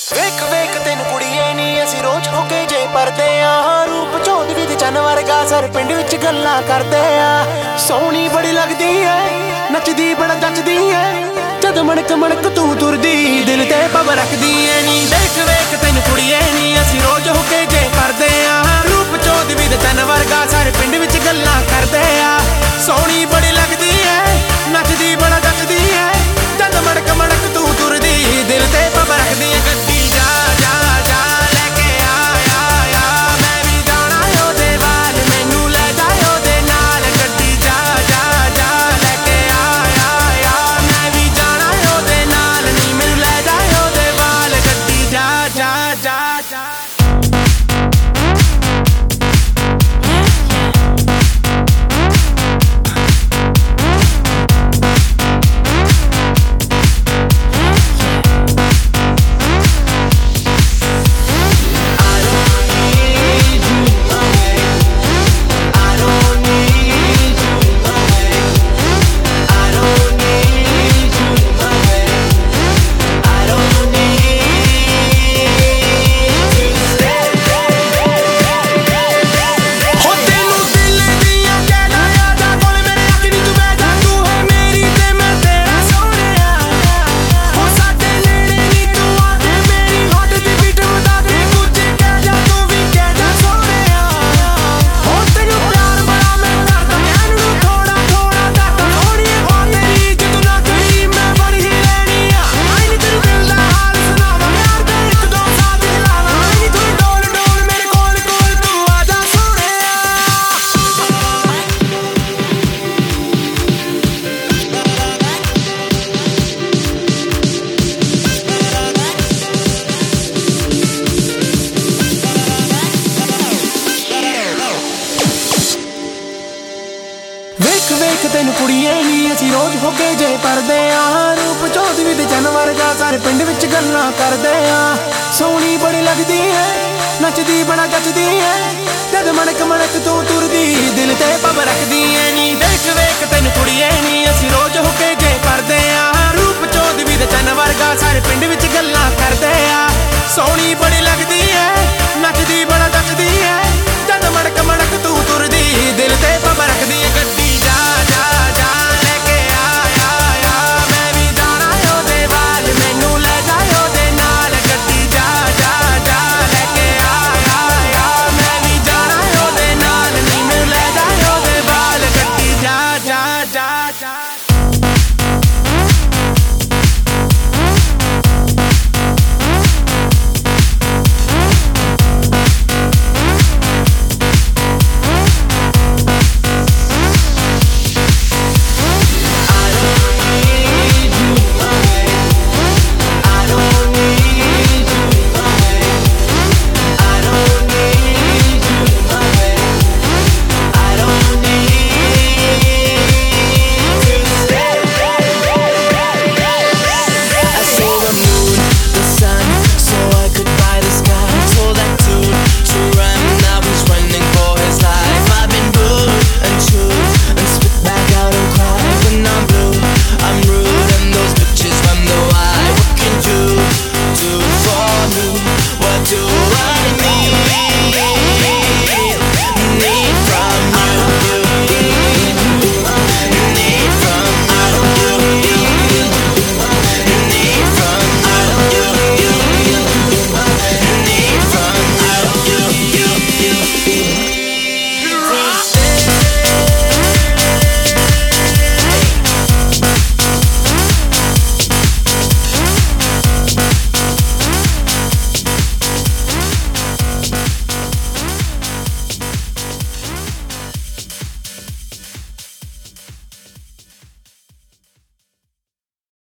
ਵੇਖ ਵੇਖ ਤੈਨੂੰ ਕੁੜੀਏ ਨੀ ਅਸੀਂ ਰੋਜ਼ ਹੋ ਕੇ ਜੇ ਪਰਦੇ ਆ। ਰੂਪ ਚੋਦ ਵੀ ਤੇ ਚੰਨ ਵਰਗਾ ਸਾਰੇ ਪਿੰਡ ਵਿੱਚ ਗੱਲਾਂ ਕਰਦੇ ਆ। ਸੋਹਣੀ ਬੜੀ ਲੱਗਦੀ ਐ, ਨੱਚਦੀ ਬੜਾ ਜੱਚਦੀ ਐ, ਜਦ ਮਣਕ ਮਣਕ ਤੂੰ ਤੁਰਦੀ ਦਿਲ ਤੇ ਪਵ ਰੱਖਦੀ ਐ ਨੀ। ਦੇਖ ਵੇਖ ਤੈਨੂੰ ਕੁੜੀਏ ਨੀ ਅਸੀਂ ਰੋਜ਼ ਹੋ ਕੇ ਜੇ ਪਰਦੇ ਆ। ਰੂਪ ਚੋਦ ਵੀ ਤੇ ਚੰਨ ਵਰਗਾ ਸਾਰੇ ਪਿੰਡ ਵਿੱਚ ਗੱਲਾਂ ਕਰਦੇ ਆ। ਸੋਹਣੀ ਬੜੀ ਲੱਗਦੀ ਐ, ਨੱਚਦੀ ਬੜਾ ਜੱਚਦੀ ਐ, ਜਦ ਮਣਕ ਮਣਕ ਤੂੰ ਤੁਰਦੀ ਦਿਲ ਤੇ ਪਵ ਰੱਖਦੀ ਐ। ਗੱਡੀ ਜਾ ਜਾ ਜਾ ਲੈ ਕੇ ਆ ਮੈਂ ਵੀ ਜਾਣਾ ਉਹਦੇ ਵੱਲ, ਮੈਨੂੰ ਲੈ ਜਾ ਉਹਦੇ ਨਾਲ। ਗੱਡੀ ਜਾ ਜਾ ਜਾ ਲੈ ਕੇ ਆ ਮੈਂ ਵੀ ਜਾਣਾ ਉਹਦੇ ਨਾਲ, ਨੀ ਮੈਨੂੰ ਲੈ ਜਾ ਉਹਦੇ ਵੱਲ। ਗੱਡੀ ਜਾ ਜਾ ਜਾ ਜਾ ਵੇਖ ਤੈਨੂੰ ਕੁੜੀਏ ਨੀ ਅਸੀਂ ਰੋਜ਼ ਹੋ ਕੇ ਜੇ ਪਰਦੇ ਆ। ਰੂਪ ਚੋਦ ਵੀ ਤੇ ਚੰਨ ਵਰਗਾ ਸਾਰੇ ਪਿੰਡ ਵਿੱਚ ਗੱਲਾਂ ਕਰਦੇ ਆ। ਸੋਹਣੀ ਬੜੀ ਲੱਗਦੀ ਐ, ਨੱਚਦੀ ਬੜਾ ਜੱਚਦੀ ਐ, ਜਦ ਮਣਕ ਮਣਕ ਤੂੰ ਤੁਰਦੀ ਦਿਲ ਤੇ ਪਵ ਰੱਖਦੀ ਐ ਨੀ। ਦੇਖ ਵੇਖ ਤੈਨੂੰ ਕੁੜੀਏ ਨੀ ਅਸੀਂ ਰੋਜ਼ ਹੋ ਕੇ ਜੇ ਪਰਦੇ ਆ। ਰੂਪ ਚੋਦ ਵੀ ਤੇ ਚੰਨ ਵਰਗਾ ਸਾਰੇ ਪਿੰਡ ਵਿੱਚ ਗੱਲਾਂ ਕਰਦੇ ਆ। ਸੋਹਣੀ ਬੜੀ ਲੱਗਦੀ